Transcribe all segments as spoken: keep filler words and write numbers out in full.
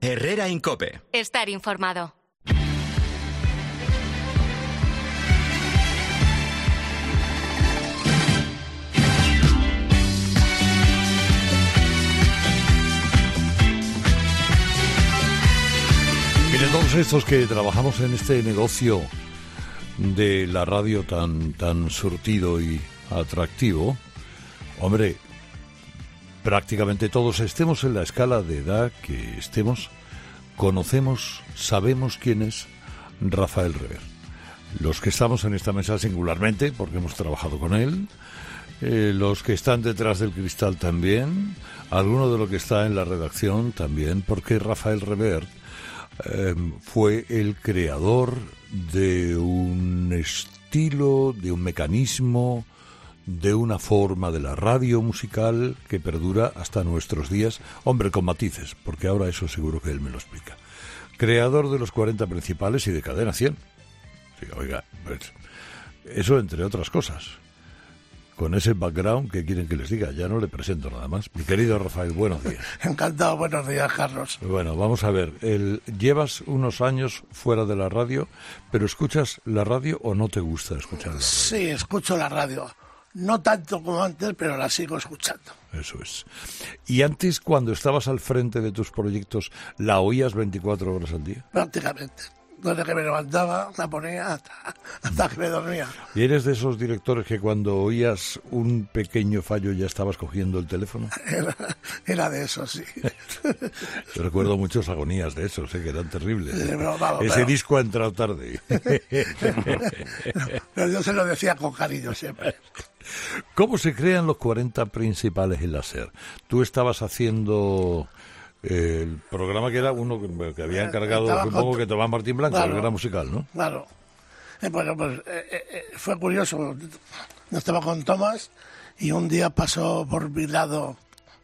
Herrera en COPE. Estar informado. Mire, todos estos que trabajamos en este negocio de la radio tan, tan surtido y atractivo, hombre, prácticamente todos, estemos en la escala de edad que estemos, conocemos, sabemos quién es Rafael Rever. Los que estamos en esta mesa singularmente, porque hemos trabajado con él, eh, los que están detrás del cristal también, alguno de los que está en la redacción también, porque Rafael Rever eh, fue el creador de un estilo, de un mecanismo, de una forma de la radio musical que perdura hasta nuestros días, hombre, con matices, porque ahora eso seguro que él me lo explica. Creador de los cuarenta principales y de Cadena cien. Sí, oiga, pues, eso entre otras cosas. Con ese background, ¿qué quieren que les diga? Ya no le presento nada más. Mi querido Rafael, buenos días. Encantado, buenos días, Carlos. Bueno, vamos a ver. El, llevas unos años fuera de la radio, pero ¿escuchas la radio o no te gusta escuchar la radio? Sí, escucho la radio. No tanto como antes, pero la sigo escuchando. Eso es. ¿Y antes, cuando estabas al frente de tus proyectos, la oías veinticuatro horas al día? Prácticamente. Desde que me levantaba, la ponía hasta, hasta que me dormía. ¿Y eres de esos directores que cuando oías un pequeño fallo ya estabas cogiendo el teléfono? Era, era de esos, sí. Yo recuerdo muchas agonías de esos, ¿eh? Que eran terribles. Sí, pero, vamos, Ese pero... disco ha entrado tarde. Pero yo se lo decía con cariño siempre. ¿Cómo se crean los cuarenta principales en la SER? Tú estabas haciendo... el programa que era uno que, que había encargado, Estaba supongo con... que Tomás Martín Blanco, claro, el gran musical, ¿no? Claro. Eh, bueno, pues eh, eh, fue curioso. Yo estaba con Tomás y un día pasó por mi lado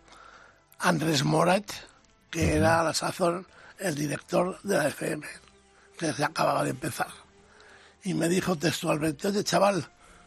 Andrés Morat, que uh-huh. era a la sazón el director de la F M, que se acababa de empezar. Y me dijo textualmente: oye, chaval,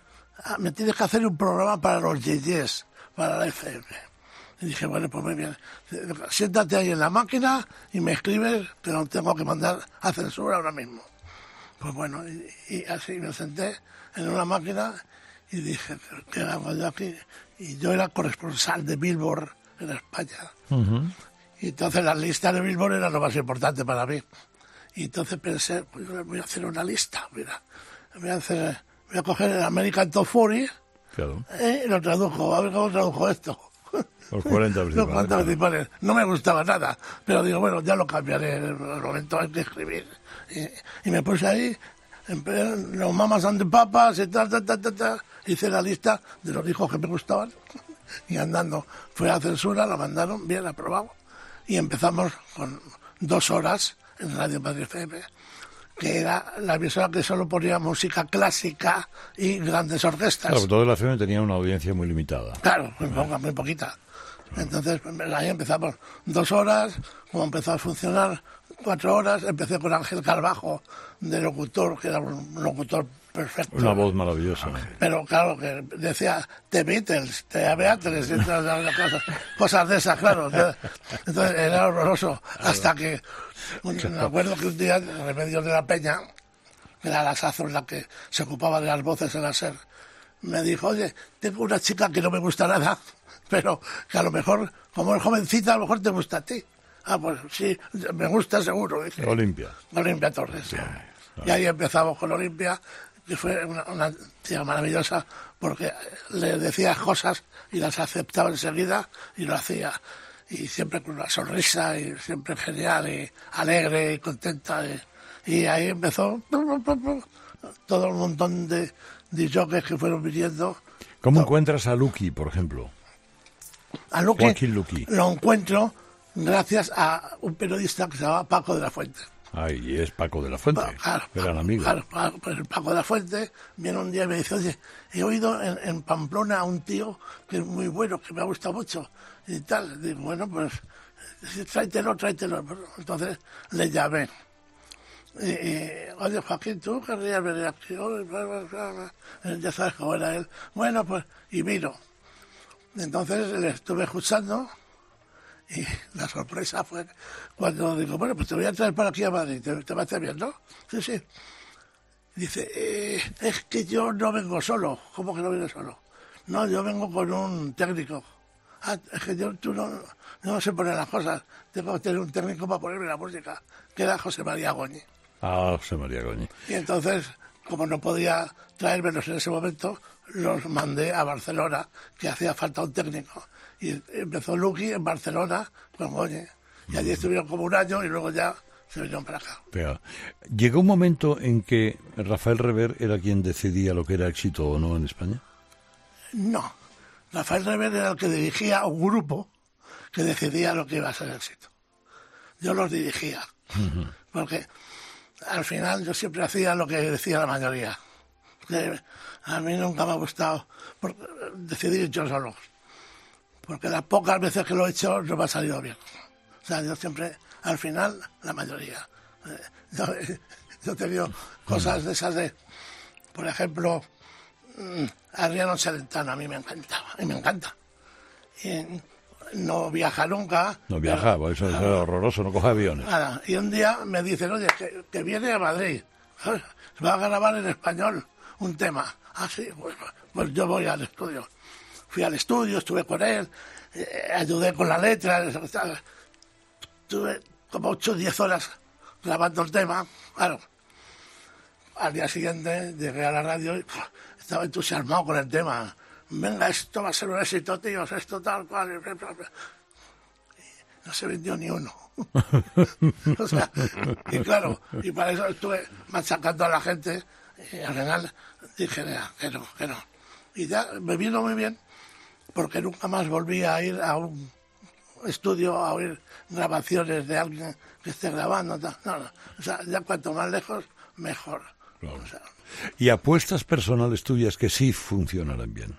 me tienes que hacer un programa para los yeyes, para la F M. Y dije, bueno, pues muy bien, siéntate ahí en la máquina y me escribes, que no tengo que mandar a censura ahora mismo. Pues bueno, y, y así me senté en una máquina y dije, ¿qué hago yo aquí? Y yo era corresponsal de Billboard en España. Uh-huh. Y entonces las listas de Billboard eran lo más importante para mí. Y entonces pensé, pues yo voy a hacer una lista, mira, voy a, hacer, voy a coger el American Top cuarenta, claro. eh, y lo tradujo, a ver cómo tradujo esto. Los cuarenta principales. Los cuarenta principales. No me gustaba nada, pero digo, bueno, ya lo cambiaré en el momento hay que escribir. Y, y me puse ahí, los Mamas and the Papas y tal, tal, tal, tal, tal. Hice la lista de los hijos que me gustaban y andando. Fue a censura, la mandaron, bien, aprobado. Y empezamos con dos horas en Radio Madrid F M, que era la emisora que solo ponía música clásica y grandes orquestas. Claro, toda la F M tenía una audiencia muy limitada. Claro, muy poca, muy poquita. Entonces, ahí empezamos dos horas, como empezó a funcionar, cuatro horas, empecé con Ángel Carbajo, de locutor, que era un locutor perfecto. Una voz maravillosa. Pero claro, que decía The Beatles, The Beatles, y todas las cosas, cosas de esas, claro. Entonces era horroroso, hasta que, me acuerdo que un día, en Remedios de la Peña, que era la sazón la que se ocupaba de las voces en la SER, me dijo, oye, tengo una chica que no me gusta nada, pero que a lo mejor, como es jovencita, a lo mejor te gusta a ti. Ah, pues sí, me gusta seguro. Dije. Olimpia. Olimpia Torres. Sí, claro. Y ahí empezamos con Olimpia, que fue una, una tía maravillosa, porque le decía cosas y las aceptaba enseguida y lo hacía. Y siempre con una sonrisa, y siempre genial, y alegre, y contenta. Y, y ahí empezó todo un montón de, de jockeys que fueron viniendo. ¿Cómo todo. Encuentras a Luqui, por ejemplo? A Luqui, Joaquín Luqui. Lo encuentro gracias a un periodista que se llama Paco de la Fuente. Ay, y es Paco de la Fuente, Pa, claro, eran amigos. Claro, pues Paco de la Fuente viene un día y me dice, oye, he oído en, en Pamplona a un tío que es muy bueno, que me ha gustado mucho, y tal. Digo, bueno, pues, tráetelo, tráetelo. Entonces le llamé. Y, y, oye, Joaquín, ¿tú querrías venir aquí? Ya sabes cómo era él. Bueno, pues, y vino. Entonces le estuve escuchando Y la sorpresa fue cuando digo, bueno, pues te voy a traer para aquí a Madrid, te, te va a hacer bien, ¿no? Sí, sí. Dice, eh, es que yo no vengo solo. ¿Cómo que no vienes solo? No, yo vengo con un técnico. Ah, es que yo tú no, no sé poner las cosas. Tengo que tener un técnico para ponerme la música, que era José María Goñi. Ah, José María Goñi. Y entonces, como no podía traérmelos en ese momento, los mandé a Barcelona, que hacía falta un técnico. Y empezó Luqui en Barcelona con Goñi. Y allí estuvieron como un año y luego ya se vinieron para acá. Pero, ¿llegó un momento en que Rafael Rever era quien decidía lo que era éxito o no en España? No. Rafael Rever era el que dirigía un grupo que decidía lo que iba a ser éxito. Yo los dirigía. Uh-huh. Porque al final yo siempre hacía lo que decía la mayoría. A mí nunca me ha gustado decidir yo solo. Porque las pocas veces que lo he hecho no me ha salido bien. O sea, yo siempre, al final, la mayoría. Yo, yo he tenido cosas de esas de, por ejemplo, Adriano Celentano, a mí me encantaba, y me encanta. Y no viaja nunca. No viaja, pero, eso es claro, horroroso, no coge aviones. Nada. Y un día me dicen, oye, que, que viene a Madrid, se va a grabar en español un tema. Ah, sí, pues, pues yo voy al estudio. Fui al estudio, estuve con él, eh, ayudé con la letra, estuve como ocho o diez horas grabando el tema. Claro, al día siguiente llegué a la radio y pff, estaba entusiasmado con el tema. Venga, esto va a ser un éxito, tíos, esto tal cual. No se vendió ni uno. O sea, y claro, y para eso estuve machacando a la gente y al final dije, que no, que no. Y ya me vino muy bien porque nunca más volví a ir a un estudio a oír grabaciones de alguien que esté grabando. No, no. O sea, ya cuanto más lejos, mejor. Claro. O sea, ¿y apuestas personales tuyas que sí funcionarán bien?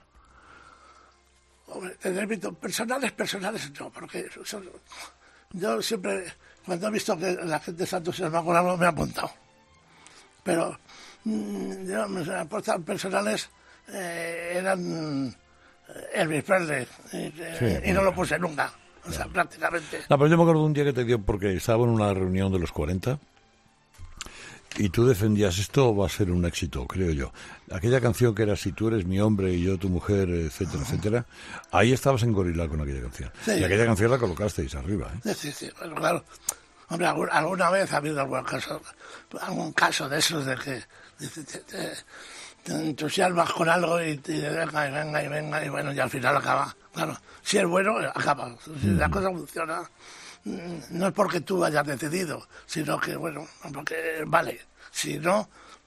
Hombre, te repito, personales, personales no, porque son, yo siempre, cuando he visto que la gente se entusiasma con algo, me he apuntado. Pero mmm, yo, mis apuestas personales eh, eran Elvis Presley, y, sí, y bueno, no lo puse nunca, o claro. sea, prácticamente. No, pero yo me acuerdo de un día que te dio, porque estaba en una reunión de los cuarenta, y tú defendías, esto va a ser un éxito, creo yo. Aquella canción que era Si tú eres mi hombre y yo tu mujer, etcétera, uh-huh. etcétera, ahí estabas en Gorila con aquella canción. Sí, y aquella canción la colocasteis arriba, ¿eh? Sí, sí, sí, bueno, claro. Hombre, alguna, alguna vez ha habido algún caso, algún caso de esos de que te, te, te, te entusiasmas con algo y te venga y venga y venga y bueno, y al final acaba. Claro, si es bueno, acaba. Si uh-huh. la cosa funciona, no es porque tú hayas decidido, sino que, bueno, porque vale, si no,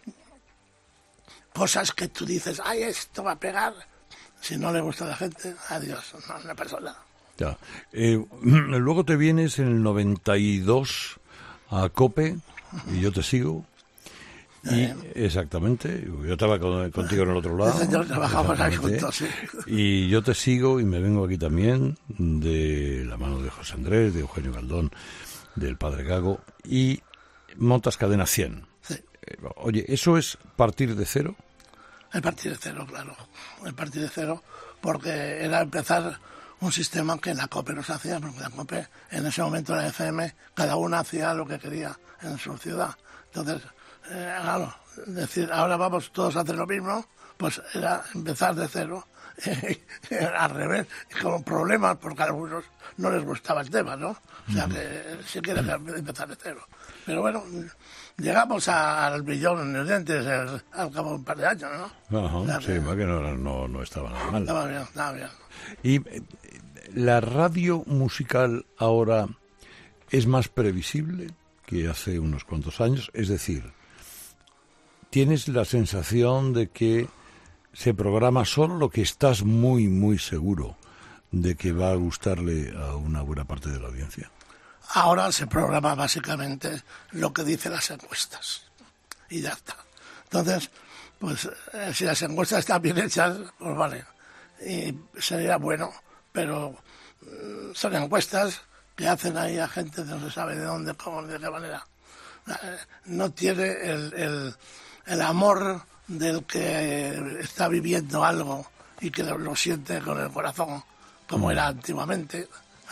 cosas que tú dices, ay, esto va a pegar, si no le gusta a la gente, adiós, no, no pasa nada. Ya. Eh, luego te vienes en el noventa y dos a COPE y yo te sigo. Y exactamente, yo estaba con, contigo en el otro lado. Señor, trabajamos ahí juntos, sí. Y yo te sigo y me vengo aquí también de la mano de José Andrés, de Eugenio Galdón, del Padre Gago, y montas Cadena cien. Sí. Oye, ¿eso es partir de cero? El partir de cero, claro. El partir de cero, porque era empezar un sistema que en la COPE no se hacía, porque la COPE, en ese momento, la F M, cada uno hacía lo que quería en su ciudad. Entonces, eh, claro, decir, ahora vamos todos a hacer lo mismo, pues era empezar de cero, al revés, con problemas, porque a algunos no les gustaba el tema, ¿no? O sea, que sí quieren empezar de cero. Pero bueno, llegamos al billón de oyentes al cabo de un par de años, ¿no? Ajá, o sea, sí, que no, no, no estaba nada mal. Estaba bien, estaba bien. Y la radio musical ahora es más previsible que hace unos cuantos años, es decir, ¿tienes la sensación de que se programa solo lo que estás muy, muy seguro de que va a gustarle a una buena parte de la audiencia? Ahora se programa básicamente lo que dicen las encuestas y ya está. Entonces, pues eh, si las encuestas están bien hechas, pues vale, y sería bueno, pero mm, son encuestas que hacen ahí a gente que no se sabe de dónde, cómo, de qué manera. Eh, no tiene el, el, el amor del que está viviendo algo y que lo, lo siente con el corazón, como era antiguamente.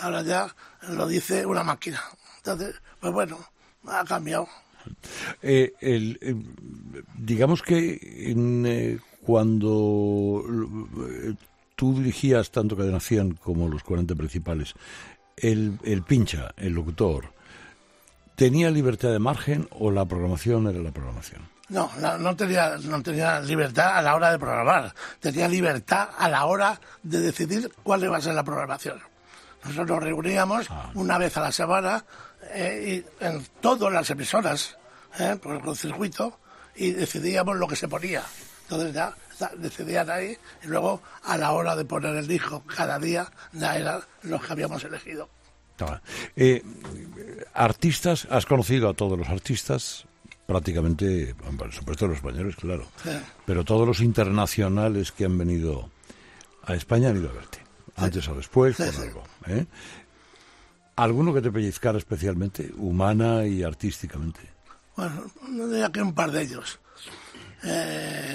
Ahora ya lo dice una máquina. Entonces, pues bueno, ha cambiado. Eh, el, eh, digamos que en, eh, cuando eh, tú dirigías tanto Cadena cien como los cuarenta principales, el, el pincha, el locutor, ¿tenía libertad de margen o la programación era la programación? No, no, no tenía, no tenía libertad a la hora de programar. Tenía libertad a la hora de decidir cuál iba a ser la programación. Nosotros nos reuníamos ah. una vez a la semana eh, y en todas las emisoras, eh, por el circuito, y decidíamos lo que se ponía. Entonces ya decidían ahí y luego a la hora de poner el disco cada día ya eran los que habíamos elegido. Eh, artistas, has conocido a todos los artistas, prácticamente, por supuesto los españoles, claro, sí. Pero todos los internacionales que han venido a España han ido a verte, sí. Antes o después, sí, por sí. algo. ¿eh? ¿Alguno que te pellizcara especialmente, humana y artísticamente? Bueno, no diría que un par de ellos. Eh,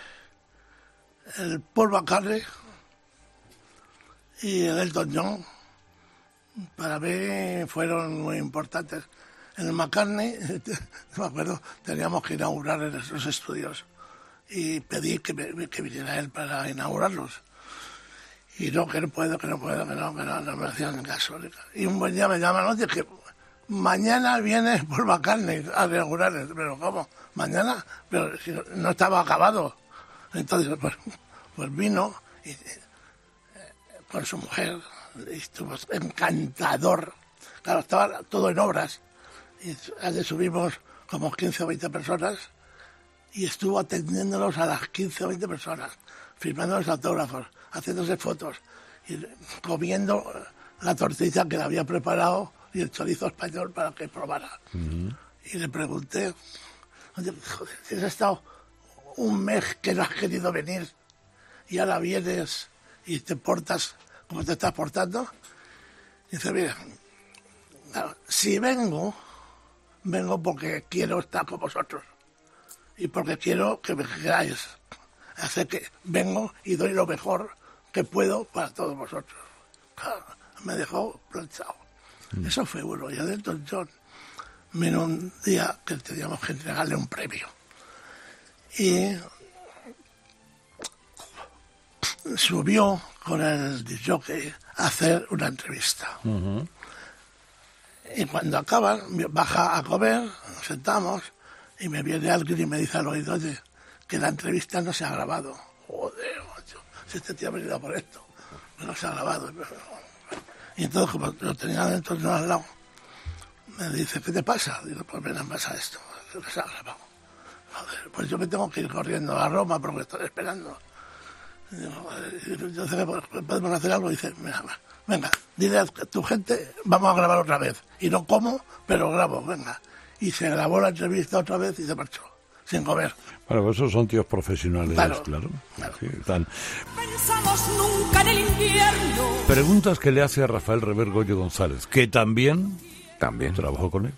el Paul McCartney y el Elton John, para mí fueron muy importantes. En el McCartney, no me acuerdo, teníamos que inaugurar en esos estudios y pedí que, me, que viniera él para inaugurarlos. Y no, que no puedo, que no puedo, que no, que no, no me hacían caso. Y un buen día me llaman, oye, que mañana viene Paul McCartney a inaugurar, pero ¿cómo? ¿Mañana? Pero si no, no estaba acabado. Entonces, pues, pues vino y, eh, con su mujer, y estuvo encantador. Claro, estaba todo en obras. Y allí subimos como quince o veinte personas y estuvo atendiéndolos a las quince o veinte personas, firmándoles autógrafos, haciéndose fotos y comiendo la tortilla que le había preparado y el chorizo español para que probara. Uh-huh. Y le pregunté, oye, joder, si has estado un mes que no has querido venir y ahora vienes y te portas como te estás portando. Y dice, mira, claro, si vengo, vengo porque quiero estar con vosotros y porque quiero que me queráis. Así que vengo y doy lo mejor que puedo para todos vosotros. Claro, me dejó planchado. Mm. Eso fue uno. Y a Elton John vino un día que teníamos que entregarle un premio. Y subió con el disjockey a hacer una entrevista. Uh-huh. Y cuando acaban, baja a comer, nos sentamos, y me viene alguien y me dice al oído, oye, que la entrevista no se ha grabado. Joder, macho, si este tío ha venido por esto, no se ha grabado. Y entonces, como lo tenía dentro de al lado, me dice, ¿qué te pasa? Digo, pues me pasa esto, que no se ha grabado. Joder, pues yo me tengo que ir corriendo a Roma porque estoy esperando. Y digo, yo sé que podemos hacer algo. Y dice, mira, venga, dile a tu gente, vamos a grabar otra vez. Y no como, pero grabo, venga. Y se grabó la entrevista otra vez y se marchó, sin comer. Bueno, pues esos son tíos profesionales, claro. claro. claro. Sí, están. Pensamos nunca en el invierno. Preguntas que le hace a Rafael Rever Goyo González, que también, también trabajó con él.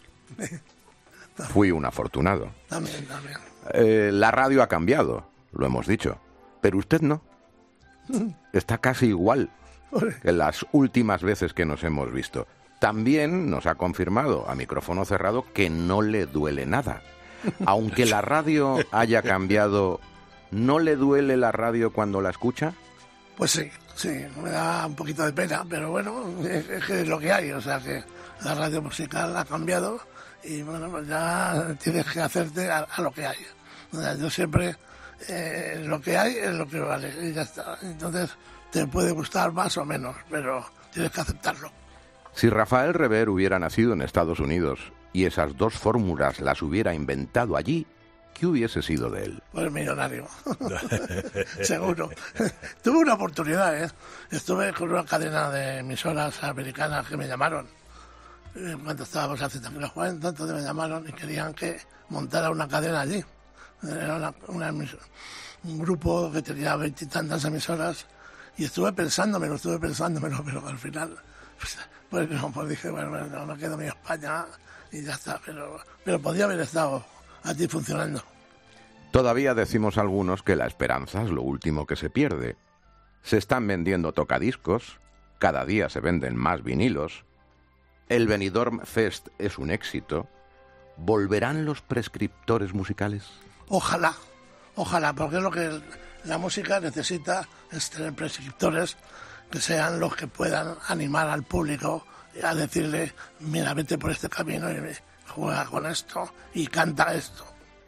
Fui un afortunado. También, también. Eh, la radio ha cambiado, lo hemos dicho, pero usted no. Está casi igual que las últimas veces que nos hemos visto. También nos ha confirmado a micrófono cerrado que no le duele nada. Aunque la radio haya cambiado, ¿no le duele la radio cuando la escucha? Pues sí, sí, me da un poquito de pena, pero bueno, es, es que es lo que hay. O sea que la radio musical ha cambiado y bueno, pues ya tienes que hacerte a, a lo que hay. O sea, yo siempre, eh, lo que hay es lo que vale y ya está. Entonces te puede gustar más o menos, pero tienes que aceptarlo. Si Rafael Rever hubiera nacido en Estados Unidos y esas dos fórmulas las hubiera inventado allí, ¿qué hubiese sido de él? Pues millonario, seguro. Tuve una oportunidad, ¿eh? Estuve con una cadena de emisoras americanas que me llamaron cuando estábamos haciendo aquí los cuarenta, entonces me llamaron y querían que montara una cadena allí. Era una, una emisora, un grupo que tenía veintitantas emisoras y estuve pensándomelo, estuve pensándomelo, pero al final, pues, pues, no, pues dije, bueno, no, no quedo en España y ya está, pero, pero podía haber estado allí funcionando. Todavía decimos algunos que la esperanza es lo último que se pierde. Se están vendiendo tocadiscos, cada día se venden más vinilos, el Benidorm Fest es un éxito, ¿volverán los prescriptores musicales? Ojalá, ojalá, porque es lo que la música necesita, es tener prescriptores que sean los que puedan animar al público a decirle, mira, vete por este camino y juega con esto y canta esto.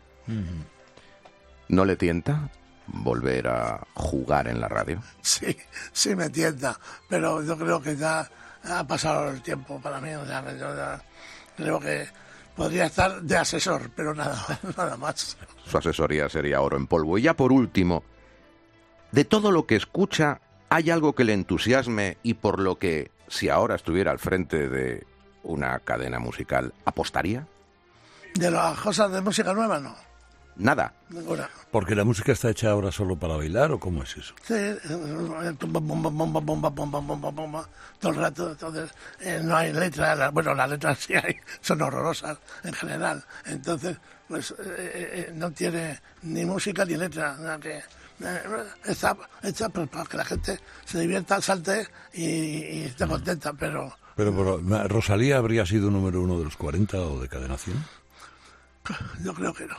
¿No le tienta volver a jugar en la radio? Sí, sí me tienta, pero yo creo que ya ha pasado el tiempo para mí, o sea, yo ya creo que podría estar de asesor, pero nada, nada más. Su asesoría sería oro en polvo. Y ya por último, de todo lo que escucha, ¿hay algo que le entusiasme y por lo que, si ahora estuviera al frente de una cadena musical, apostaría? De las cosas de música nueva, no. Nada. Ninguna. ¿Porque la música está hecha ahora solo para bailar o cómo es eso? Sí, bomba, bomba, bomba, bomba, bomba, bomba, bomba, todo el rato. Entonces, eh, no hay letra. Bueno, las letras sí hay, son horrorosas en general. Entonces, pues eh, eh, no tiene ni música ni letra. Nada que, eh, está hecha pues, para que la gente se divierta, salte y, y esté contenta, pero... Pero, pero ¿Rosalía habría sido número uno de los cuarenta o de Cadena cien? Yo creo que no.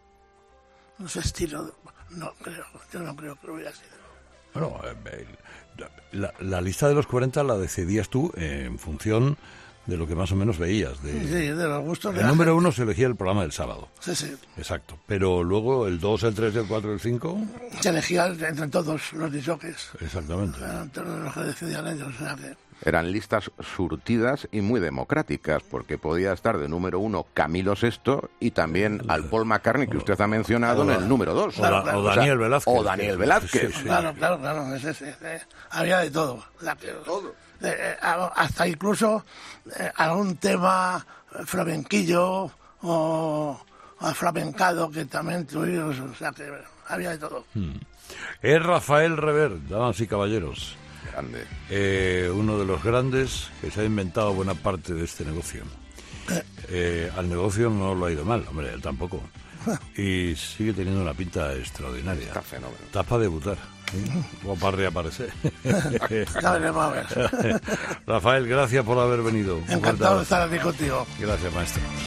No sé, estilo, no creo, yo no creo que lo hubiera sido. Bueno, eh, la, la lista de los cuarenta la decidías tú eh, en función de lo que más o menos veías. De, sí, de los gustos de el la número gente. uno se elegía el programa del sábado. Sí, sí. Exacto. Pero luego el dos, el tres, el cuatro, el cinco... Se elegía entre todos los disjockeys. Exactamente. Eran todos los que decidían ellos, o sea que... Eran listas surtidas y muy democráticas, porque podía estar de número uno Camilo sexto y también al Paul McCartney, que usted ha mencionado, o, en el número dos. O, da, claro, o Daniel Velázquez. O Daniel Velázquez. Sí, sí. Claro, claro, claro. Es, es, es, es, había de todo. La, todo. Eh, eh, hasta incluso eh, algún tema flamenquillo o flamencado que también tuvimos. O sea que había de todo. Hmm. Es Rafael Rever, damas y caballeros. Grande. Eh, uno de los grandes que se ha inventado buena parte de este negocio. Eh, al negocio no lo ha ido mal, hombre, él tampoco. Y sigue teniendo una pinta extraordinaria. Está fenómeno. Está para debutar, ¿eh? O para reaparecer. Ya veremos a ver. Rafael, gracias por haber venido. Encantado de estar aquí contigo. Gracias, maestro.